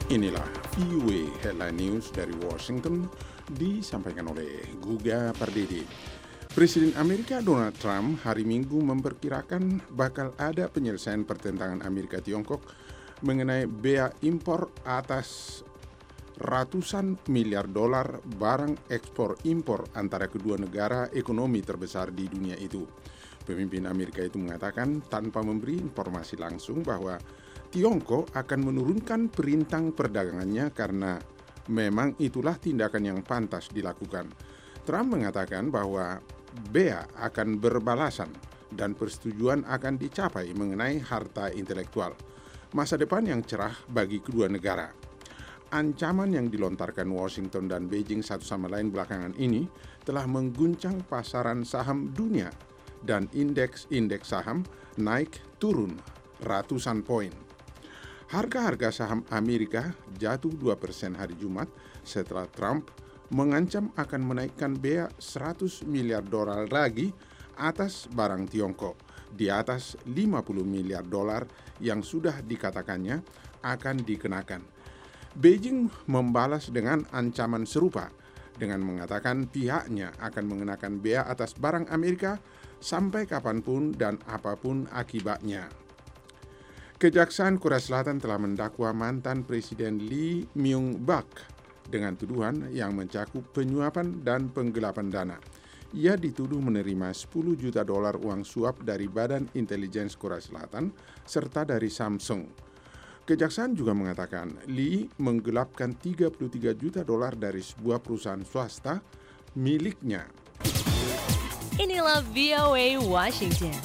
Inilah VOA Headline News dari Washington disampaikan oleh Guga Pardede. Presiden Amerika Donald Trump hari Minggu memperkirakan bakal ada penyelesaian pertentangan Amerika-Tiongkok mengenai bea impor atas ratusan miliar dolar barang ekspor impor antara kedua negara ekonomi terbesar di dunia itu. Pemimpin Amerika itu mengatakan tanpa memberi informasi langsung bahwa Tiongkok akan menurunkan perintang perdagangannya karena memang itulah tindakan yang pantas dilakukan. Trump mengatakan bahwa bea akan berbalasan dan persetujuan akan dicapai mengenai harta intelektual. Masa depan yang cerah bagi kedua negara. Ancaman yang dilontarkan Washington dan Beijing satu sama lain belakangan ini telah mengguncang pasaran saham dunia dan indeks saham naik turun ratusan poin. Harga-harga saham Amerika jatuh 2% hari Jumat setelah Trump mengancam akan menaikkan bea 100 miliar dolar lagi atas barang Tiongkok di atas 50 miliar dolar yang sudah dikatakannya akan dikenakan. Beijing membalas dengan ancaman serupa dengan mengatakan pihaknya akan mengenakan bea atas barang Amerika sampai kapanpun dan apapun akibatnya. Kejaksaan Korea Selatan telah mendakwa mantan Presiden Lee Myung-bak dengan tuduhan yang mencakup penyuapan dan penggelapan dana. Ia dituduh menerima 10 juta dolar uang suap dari Badan Intelijen Korea Selatan serta dari Samsung. Kejaksaan juga mengatakan Lee menggelapkan 33 juta dolar dari sebuah perusahaan swasta miliknya. Inilah VOA Washington.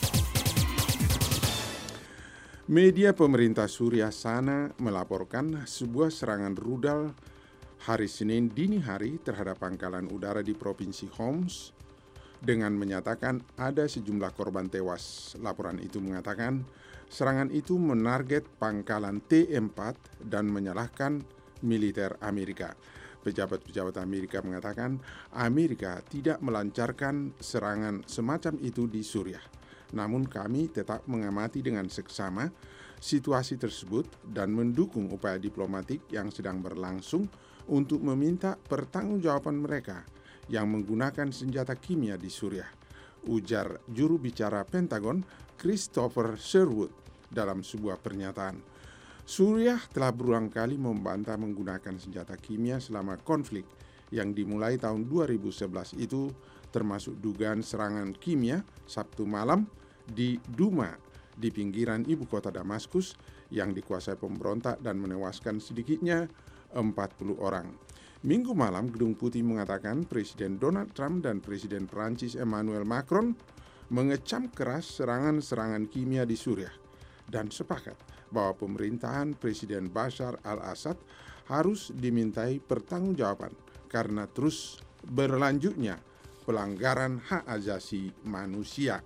Media pemerintah Suriah sana melaporkan sebuah serangan rudal hari Senin dini hari terhadap pangkalan udara di Provinsi Homs dengan menyatakan ada sejumlah korban tewas. Laporan itu mengatakan serangan itu menarget pangkalan T4 dan menyalahkan militer Amerika. Pejabat-pejabat Amerika mengatakan Amerika tidak melancarkan serangan semacam itu di Suriah. Namun kami tetap mengamati dengan seksama situasi tersebut dan mendukung upaya diplomatik yang sedang berlangsung untuk meminta pertanggungjawaban mereka yang menggunakan senjata kimia di Suriah, ujar juru bicara Pentagon Christopher Sherwood dalam sebuah pernyataan. Suriah telah berulang kali membantah menggunakan senjata kimia selama konflik yang dimulai tahun 2011 itu, termasuk dugaan serangan kimia Sabtu malam di Duma di pinggiran ibu kota Damaskus yang dikuasai pemberontak dan menewaskan sedikitnya 40 orang. Minggu malam Gedung Putih mengatakan Presiden Donald Trump dan Presiden Prancis Emmanuel Macron mengecam keras serangan-serangan kimia di Suriah dan sepakat bahwa pemerintahan Presiden Bashar al-Assad harus dimintai pertanggungjawaban karena terus berlanjutnya pelanggaran hak asasi manusia.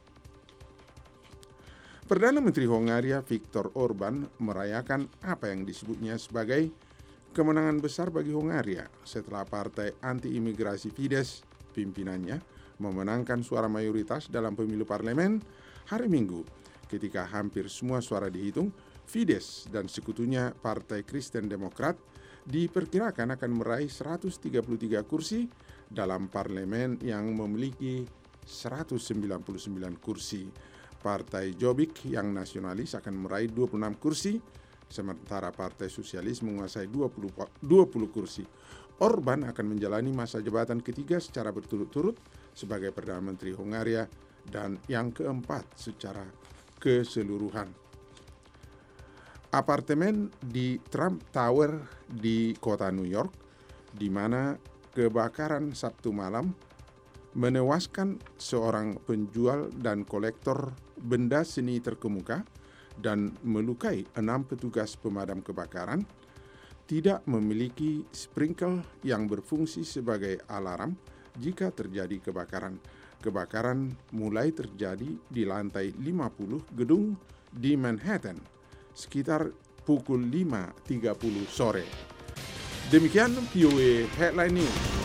Perdana Menteri Hongaria Viktor Orban merayakan apa yang disebutnya sebagai kemenangan besar bagi Hongaria setelah partai anti-imigrasi Fidesz, pimpinannya, memenangkan suara mayoritas dalam pemilu parlemen hari Minggu. Ketika hampir semua suara dihitung, Fidesz dan sekutunya Partai Kristen Demokrat diperkirakan akan meraih 133 kursi dalam parlemen yang memiliki 199 kursi. Partai Jobbik yang nasionalis akan meraih 26 kursi, sementara Partai Sosialis menguasai 20 kursi. Orban akan menjalani masa jabatan ketiga secara berturut-turut sebagai Perdana Menteri Hongaria dan yang keempat secara keseluruhan. Apartemen di Trump Tower di kota New York, di mana kebakaran Sabtu malam menewaskan seorang penjual dan kolektor benda seni terkemuka dan melukai 6 petugas pemadam kebakaran, tidak memiliki sprinkler yang berfungsi sebagai alarm jika terjadi kebakaran. Kebakaran mulai terjadi di lantai 50 gedung di Manhattan sekitar pukul 5.30 sore. Demikian VOA Headline News.